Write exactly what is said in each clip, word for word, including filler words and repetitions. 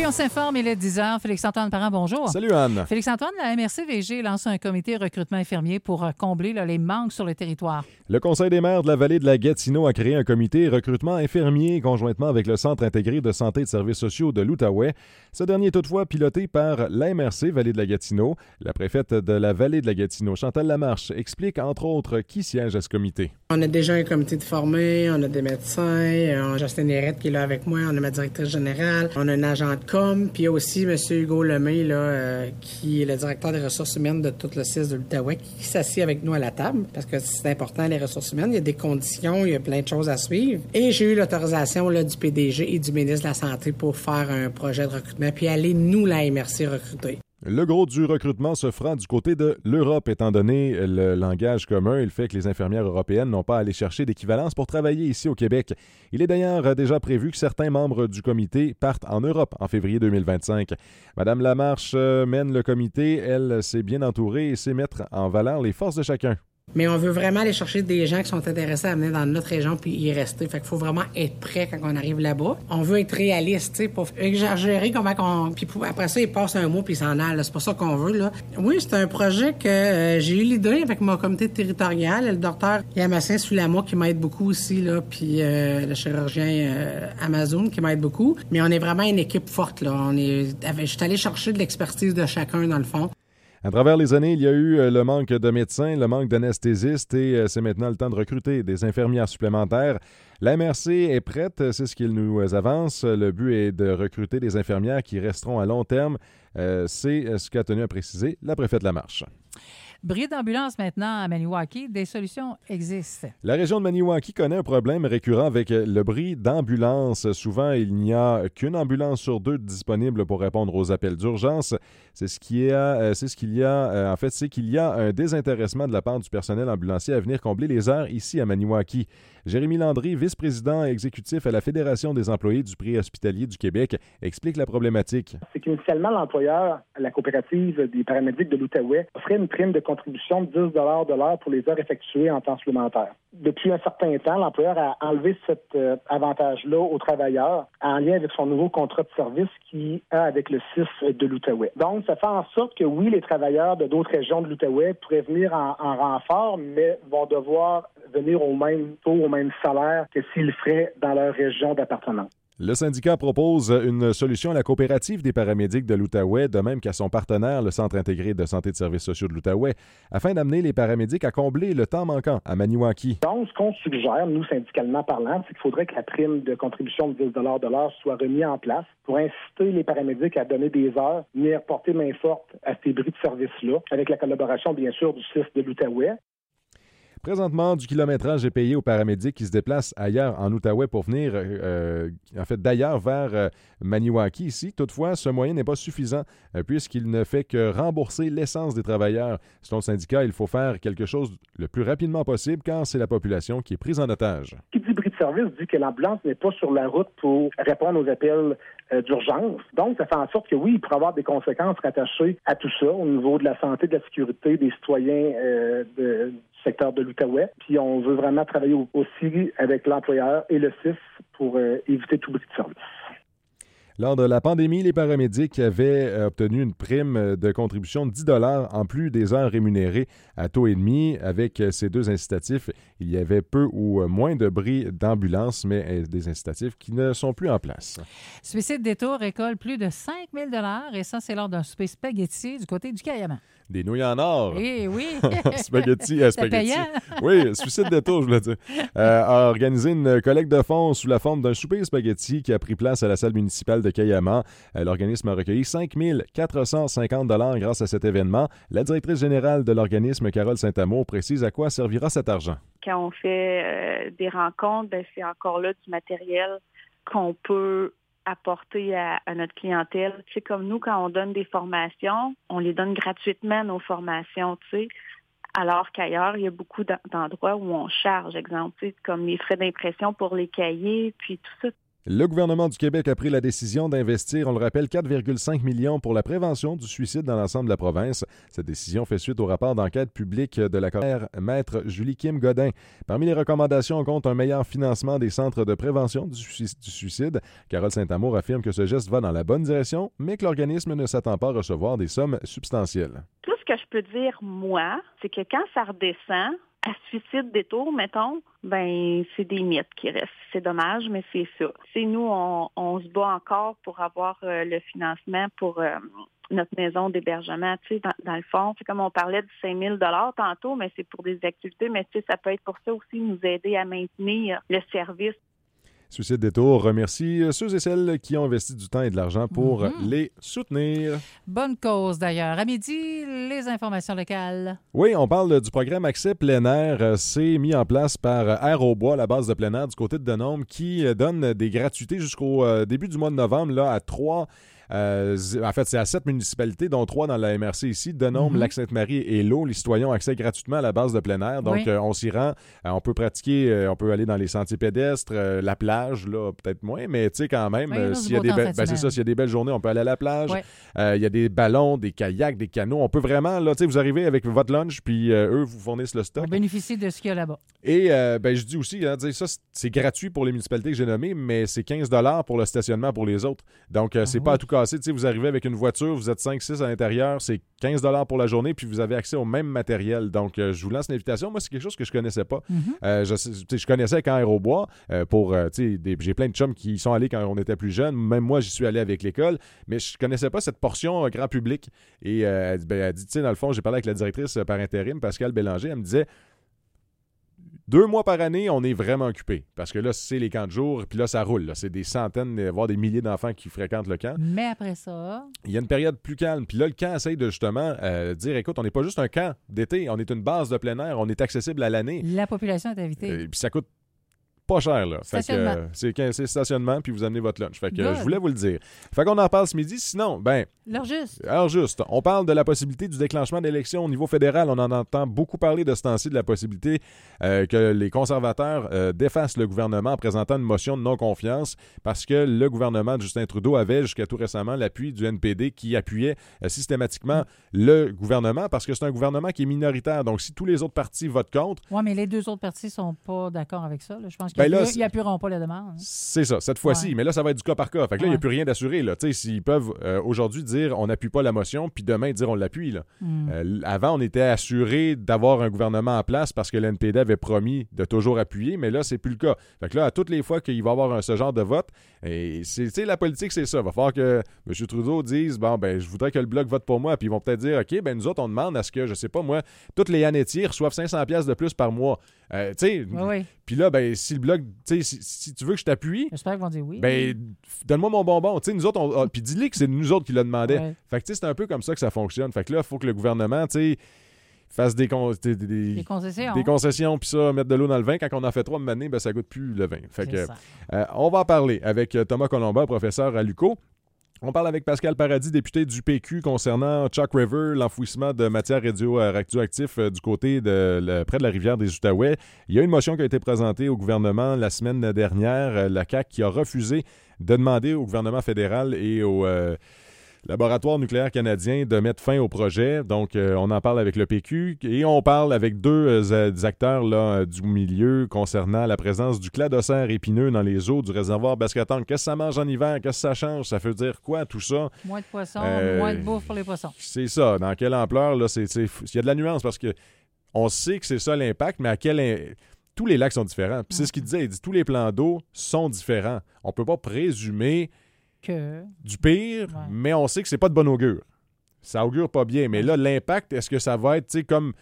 Oui, on s'informe, il est dix heures. Félix-Antoine Parent, bonjour. Salut Anne. Félix-Antoine, la M R C V G lance un comité recrutement infirmier pour combler là, les manques sur le territoire. Le Conseil des maires de la vallée de la Gatineau a créé un comité recrutement infirmier conjointement avec le Centre intégré de santé et de services sociaux de l'Outaouais. Ce dernier est toutefois piloté par l'A M R C Vallée de la Gatineau. La préfète de la vallée de la Gatineau, Chantal Lamarche, explique entre autres qui siège à ce comité. On a déjà un comité de formés, on a des médecins, on a Justin Hérette qui est là avec moi, on a ma directrice générale, on a un agent de com, puis il y a aussi M. Hugo Lemay, là, euh, qui est le directeur des ressources humaines de tout le C I S de l'Outaouais, qui s'assied avec nous à la table, parce que c'est important, les ressources humaines, il y a des conditions, il y a plein de choses à suivre. Et j'ai eu l'autorisation là, du P D G et du ministre de la Santé pour faire un projet de recrutement, puis aller, nous, la M R C, recruter. Le gros du recrutement se fera du côté de l'Europe, étant donné le langage commun et le fait que les infirmières européennes n'ont pas à aller chercher d'équivalence pour travailler ici au Québec. Il est d'ailleurs déjà prévu que certains membres du comité partent en Europe en février deux mille vingt-cinq. Madame Lamarche mène le comité, elle s'est bien entourée et sait mettre en valeur les forces de chacun. Mais on veut vraiment aller chercher des gens qui sont intéressés à venir dans notre région puis y rester. Fait qu'il faut vraiment être prêt quand on arrive là-bas. On veut être réaliste, tu sais, pour exagérer comment qu'on... Puis après ça, ils passent un mois puis ils s'en allent. C'est pas ça qu'on veut, là. Oui, c'est un projet que euh, j'ai eu l'idée avec mon comité territorial. Le docteur Yamassin Soulamo qui m'aide beaucoup aussi, là, puis euh, le chirurgien euh, Amazon qui m'aide beaucoup. Mais on est vraiment une équipe forte, là. On est... Je suis allé chercher de l'expertise de chacun, dans le fond. À travers les années, il y a eu le manque de médecins, le manque d'anesthésistes et c'est maintenant le temps de recruter des infirmières supplémentaires. La M R C est prête, c'est ce qu'il nous avance. Le but est de recruter des infirmières qui resteront à long terme. Euh, c'est ce qu'a tenu à préciser la préfète Lamarche. Bris d'ambulance maintenant à Maniwaki, des solutions existent. La région de Maniwaki connaît un problème récurrent avec le bris d'ambulance. Souvent, il n'y a qu'une ambulance sur deux disponible pour répondre aux appels d'urgence. C'est ce qu'il y a, c'est ce qu'il y a, en fait, c'est qu'il y a un désintéressement de la part du personnel ambulancier à venir combler les heures ici à Maniwaki. Jérémy Landry, vice-président exécutif à la Fédération des employés du préhospitalier du Québec, explique la problématique. C'est qu'initialement, l'employeur, la coopérative des paramédics de l'Outaouais, offrait une prime de contribution de dix dollars de l'heure pour les heures effectuées en temps supplémentaire. Depuis un certain temps, l'employeur a enlevé cet euh, avantage-là aux travailleurs en lien avec son nouveau contrat de service qui a avec le C I S de l'Outaouais. Donc, ça fait en sorte que oui, les travailleurs de d'autres régions de l'Outaouais pourraient venir en, en renfort, mais vont devoir venir au même taux, au même salaire que s'ils le feraient dans leur région d'appartenance. Le syndicat propose une solution à la coopérative des paramédics de l'Outaouais, de même qu'à son partenaire, le Centre intégré de santé et de services sociaux de l'Outaouais, afin d'amener les paramédics à combler le temps manquant à Maniwaki. Donc, ce qu'on suggère, nous, syndicalement parlant, c'est qu'il faudrait que la prime de contribution de dix dollars de l'heure soit remise en place pour inciter les paramédics à donner des heures, venir porter main forte à ces bris de service-là, avec la collaboration, bien sûr, du C I S de l'Outaouais. Présentement, du kilométrage est payé aux paramédics qui se déplacent ailleurs en Outaouais pour venir, euh, en fait, d'ailleurs vers euh, Maniwaki ici. Toutefois, ce moyen n'est pas suffisant euh, puisqu'il ne fait que rembourser l'essence des travailleurs. Selon le syndicat, il faut faire quelque chose le plus rapidement possible car c'est la population qui est prise en otage. Qui dit bris de service dit que l'ambulance n'est pas sur la route pour répondre aux appels euh, d'urgence. Donc, ça fait en sorte que oui, il pourrait y avoir des conséquences rattachées à tout ça au niveau de la santé, de la sécurité des citoyens euh, de secteur de l'Outaouais. Puis on veut vraiment travailler aussi avec l'employeur et le C I S pour euh, éviter tout bris de service. Lors de la pandémie, les paramédics avaient obtenu une prime de contribution de dix dollars en plus des heures rémunérées à taux et demi. Avec ces deux incitatifs, il y avait peu ou moins de bris d'ambulance, mais des incitatifs qui ne sont plus en place. Suicide Détour récolte plus de cinq mille dollars et ça, c'est lors d'un souper spaghetti du côté du Cayman. Des nouilles en or. Eh oui. spaghetti à spaghetti. Oui, Suicide Détour, je voulais dire. Euh, a organisé une collecte de fonds sous la forme d'un souper spaghetti qui a pris place à la salle municipale de Cayman. Euh, l'organisme a recueilli cinq mille quatre cent cinquante dollars grâce à cet événement. La directrice générale de l'organisme, Carole Saint-Amour, précise à quoi servira cet argent. Quand on fait euh, des rencontres, ben, c'est encore là du matériel qu'on peut apporter à, à notre clientèle. Tu sais, comme nous, quand on donne des formations, on les donne gratuitement, nos formations, tu sais, alors qu'ailleurs, il y a beaucoup d'endroits où on charge, exemple, tu sais, comme les frais d'impression pour les cahiers, puis tout ça. Le gouvernement du Québec a pris la décision d'investir, on le rappelle, quatre virgule cinq millions pour la prévention du suicide dans l'ensemble de la province. Cette décision fait suite au rapport d'enquête publique de la commissaire maître Julie Kim Godin. Parmi les recommandations, on compte un meilleur financement des centres de prévention du suicide. Carole Saint-Amour affirme que ce geste va dans la bonne direction, mais que l'organisme ne s'attend pas à recevoir des sommes substantielles. Tout ce que je peux dire, moi, c'est que quand ça redescend, à suicide détour, mettons, ben c'est des mythes qui restent. C'est dommage, mais c'est ça. C'est nous, on, on se bat encore pour avoir euh, le financement pour euh, notre maison d'hébergement. Tu sais, dans, dans le fond, c'est comme on parlait de cinq mille dollars tantôt, mais c'est pour des activités, mais tu sais, ça peut être pour ça aussi, nous aider à maintenir le service. Suicide Détour remercie ceux et celles qui ont investi du temps et de l'argent pour mm-hmm. les soutenir. Bonne cause d'ailleurs. À midi, les informations locales. Oui, on parle du programme Accès plein air. C'est mis en place par Air au bois, la base de plein air du côté de Denôme, qui donne des gratuités jusqu'au début du mois de novembre là, à trois. Euh, en fait, c'est à sept municipalités, dont trois dans la M R C ici, Denôme, mm-hmm. Lac-Sainte-Marie et l'Eau. Les citoyens ont accès gratuitement à la base de plein air. Donc, oui. euh, on s'y rend. Euh, on peut pratiquer, euh, on peut aller dans les sentiers pédestres, euh, la plage, là, peut-être moins, mais tu sais, quand même, oui, euh, s'il y a des be- ben, c'est ça, s'il y a des belles journées, on peut aller à la plage. Oui. Euh, il y a des ballons, des kayaks, des canots. On peut vraiment, là, tu sais, vous arrivez avec votre lunch, puis euh, eux vous fournissent le stock. On bénéficie de ce qu'il y a là-bas. Et, euh, ben, je dis aussi, hein, ça, c'est gratuit pour les municipalités que j'ai nommées, mais c'est quinze dollars pour le stationnement pour les autres. Donc, euh, c'est ah, pas oui. à tout casser. Tu sais, vous arrivez avec une voiture, vous êtes cinq six à l'intérieur, c'est quinze dollars pour la journée, puis vous avez accès au même matériel. Donc, euh, je vous lance l'invitation. Moi, c'est quelque chose que je connaissais pas. Mm-hmm. Euh, je, je connaissais quand Air au bois, euh, pour, euh, tu sais, j'ai plein de chums qui y sont allés quand on était plus jeunes. Même moi, j'y suis allé avec l'école, mais je connaissais pas cette portion euh, grand public. Et euh, ben, elle dit, tu sais, dans le fond, j'ai parlé avec la directrice euh, par intérim, Pascal Bélanger, elle me disait, deux mois par année, on est vraiment occupé. Parce que là, c'est les camps de jour, puis là, ça roule. Là. C'est des centaines, voire des milliers d'enfants qui fréquentent le camp. Mais après ça... Il y a une période plus calme. Puis là, le camp essaye de justement euh, dire, écoute, on n'est pas juste un camp d'été, on est une base de plein air, on est accessible à l'année. La population est invitée. Euh, puis ça coûte pas cher, là. Fait que, euh, c'est, c'est stationnement, puis vous amenez votre lunch. Fait que euh, je voulais vous le dire. Fait qu'on en parle ce midi. Sinon, ben... L'heure juste. L'heure juste. On parle de la possibilité du déclenchement d'élections au niveau fédéral. On en entend beaucoup parler de ce temps-ci, de la possibilité euh, que les conservateurs euh, défassent le gouvernement en présentant une motion de non-confiance parce que le gouvernement de Justin Trudeau avait jusqu'à tout récemment l'appui du N P D qui appuyait euh, systématiquement mmh. le gouvernement parce que c'est un gouvernement qui est minoritaire. Donc, si tous les autres partis votent contre... Oui, mais les deux autres partis sont pas d'accord avec ça. Là. Je pense qu'ils ben n'appuieront pas la demande. Hein. C'est ça, cette fois-ci. Ouais. Mais là, ça va être du cas par cas. Fait que là, il ouais. n'y a plus rien d'assuré. Là. S'ils peuvent euh, aujourd'hui dire on n'appuie pas la motion, puis demain dire on l'appuie. Là. Mm. Euh, avant, on était assuré d'avoir un gouvernement en place parce que l'N P D avait promis de toujours appuyer, mais là, c'est plus le cas. Fait que là, à toutes les fois qu'il va y avoir un, ce genre de vote, et c'est, la politique, c'est ça. Il va falloir que M. Trudeau dise bon, ben, je voudrais que le Bloc vote pour moi, puis ils vont peut-être dire OK, ben nous autres, on demande à ce que, je sais pas moi, toutes les Annetiers reçoivent cinq cents dollars de plus par mois. Euh, tu sais, oui, oui. Puis là, ben, si le Bloc, tu sais, si, si tu veux que je t'appuie, j'espère qu'ils vont dire oui. Ben, donne-moi mon bonbon. Tu sais, nous autres, on, on, puis dis-lui que c'est nous autres qui le demandaient. Ouais. Fait que, tu sais, c'est un peu comme ça que ça fonctionne. Fait que là, il faut que le gouvernement, tu sais, fasse des, con, des, des, des concessions. Des concessions, puis ça, mettre de l'eau dans le vin. Quand on en fait trois de année, ben, ça goûte plus le vin. Fait que, euh, on va en parler avec Thomas Colomba, professeur à l'U Q O. On parle avec Pascal Paradis, député du P Q, concernant Chalk River, l'enfouissement de matières radio, radioactives du côté de le, près de la rivière des Outaouais. Il y a une motion qui a été présentée au gouvernement la semaine dernière, la C A Q qui a refusé de demander au gouvernement fédéral et au euh, laboratoire nucléaire canadien de mettre fin au projet. Donc, euh, on en parle avec le P Q et on parle avec deux euh, acteurs là, du milieu concernant la présence du cladocère épineux dans les eaux du réservoir Bascatank. Qu'est-ce que ça mange en hiver? Qu'est-ce que ça change? Ça veut dire quoi, tout ça? Moins de poissons, euh, moins de bouffe pour les poissons. C'est ça. Dans quelle ampleur? Là, c'est, c'est, il y a de la nuance parce que on sait que c'est ça l'impact, mais à quel... In... Tous les lacs sont différents. Puis c'est ce qu'il disait. Il dit tous les plans d'eau sont différents. On ne peut pas présumer que... du pire, ouais. mais on sait que c'est pas de bon augure. Ça augure pas bien. Mais là, l'impact, est-ce que ça va être, tu sais, comme...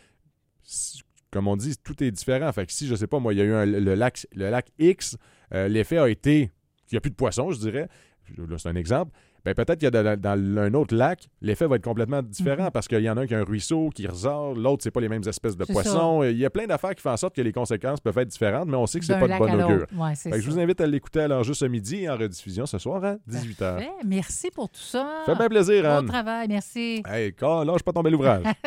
Comme on dit, tout est différent. Fait que si, je sais pas, moi, il y a eu un, le, lac, le lac X, euh, l'effet a été qu'il n'y a plus de poissons, je dirais. Là, c'est un exemple. Ben, peut-être qu'il y a de, dans un autre lac, l'effet va être complètement différent mm-hmm. parce qu'il y en a un qui a un ruisseau qui ressort, l'autre, c'est pas les mêmes espèces de c'est poissons. Ça. Il y a plein d'affaires qui font en sorte que les conséquences peuvent être différentes, mais on sait que c'est D'un pas de bonne augure. Ouais, fait que je vous invite à l'écouter à l'heure juste ce midi et en rediffusion ce soir à dix-huit heures. Parfait. Merci pour tout ça. Ça fait bien plaisir, Anne. Bon travail, merci. Hey, lâche pas ton bel ouvrage.